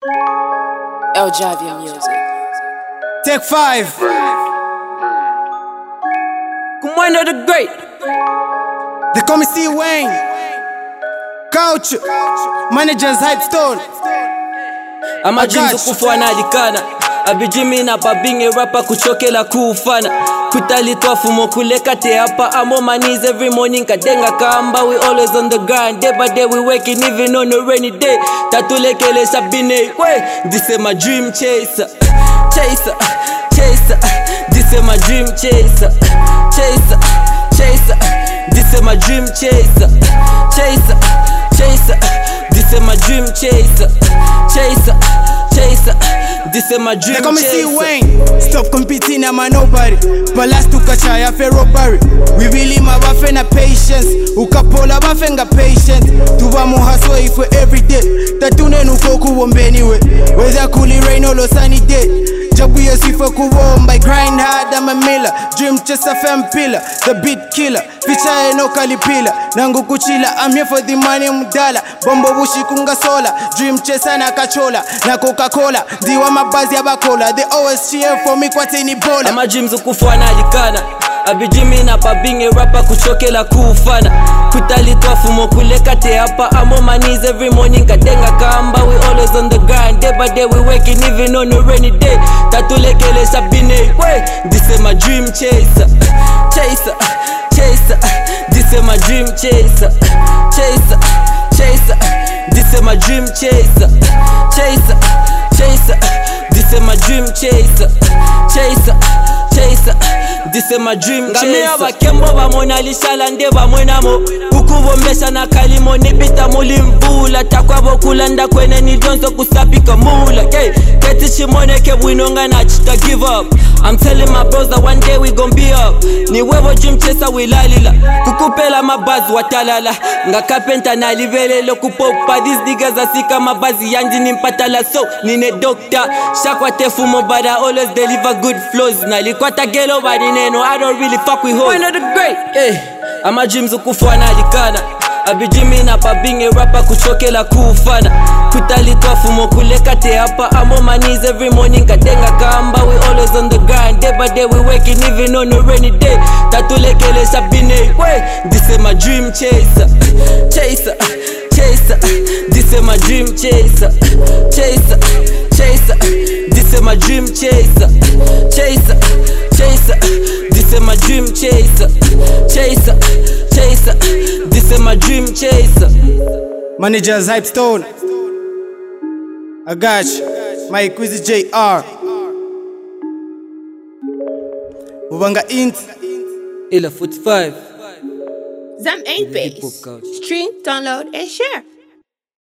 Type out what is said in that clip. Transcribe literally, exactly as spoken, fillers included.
El Javier Music. Take five. Commander the Great. They call me C Wayne. Coach. Managers Hype Stone. Amajinzo kufwana alikana abijimi na babinge rapper kuchokela kufana kutalitwa fumo kuleka te hapa I'm on my knees every morning kadenga kamba we always on the grind day by day we working even on a rainy day tatulekele sabine we this is my dream chaser chaser chaser this is my dream chaser chaser chaser this is my dream chaser chaser chaser this is my dream chaser chaser chaser this is my dream chaser. They call me C Wayne. Stop competing, I'm a nobody. Balas tukacha ya Pharaoh Barry. We really my bafena patience. Ukapola bafenga patience. Tuba muhaswa for every day. Tatune nukoku wombe anyway. Whether coolie rain or sunny day. Jabu ya sifa kuwomba. Grind hard, I'm a miller. Dream chaser fam pillar. The beat killer. Ficha eno kalipila. Nangu kuchila. I'm here for the money mdala. Bombo bushi kunga sola. Dream chaser na kachola. Na Coca-Cola. Diwa mabazi ya bakola. They always cheer for me kwa tini bola. Ama jimzo kufwana alikana abijimi na babinge rapper kuchokela kufana kutalitwa fumo kuleka te hapa I'm on my knees every morning kadenga kamba we always on the grind day by day we working even on a rainy day tatulekele sabine we this is my dream chaser chaser chaser this is my dream chaser chaser chaser this is my dream chaser chaser chaser this is my dream chaser chaser chaser this is my dream chaser ngamia bakembo bamona lishala nde bamwenamo ukubombesha na kalimo nipita mulimvula takwabo kulanda kwene ni donso kusapika mula hey keti shimone ke winonga na chita give up I'm telling my bros that one day we gon' be up ni wewe dream chaser wilalila kukupela mabazi watalala nga carpenter na libelelo kupopa these niggas asika mabazi yanji nimpatala so nine doctor shakwa tefumo but I always deliver good flows na likwata gelo badi neno I don't really fuck with hoes. One of the great hey ama jimzo kufwana alikana abijimi na babinge rapper kuchokela kufana kutalitwa fumo kuleka te hapa I'm on my knees every morning kadenga kamba we always on the grind day by day we working even on a rainy day tatulekele sabine we this is my dream chaser chaser chaser this is my dream chaser chaser chaser this is my dream chaser chaser chaser this is my dream chaser chaser chaser this is my dream chaser. Managers Hype Stone. I got you. My Quizy J R. Ubanga Int. Ila forty-five. Zam ain't bass. Stream, download, and share.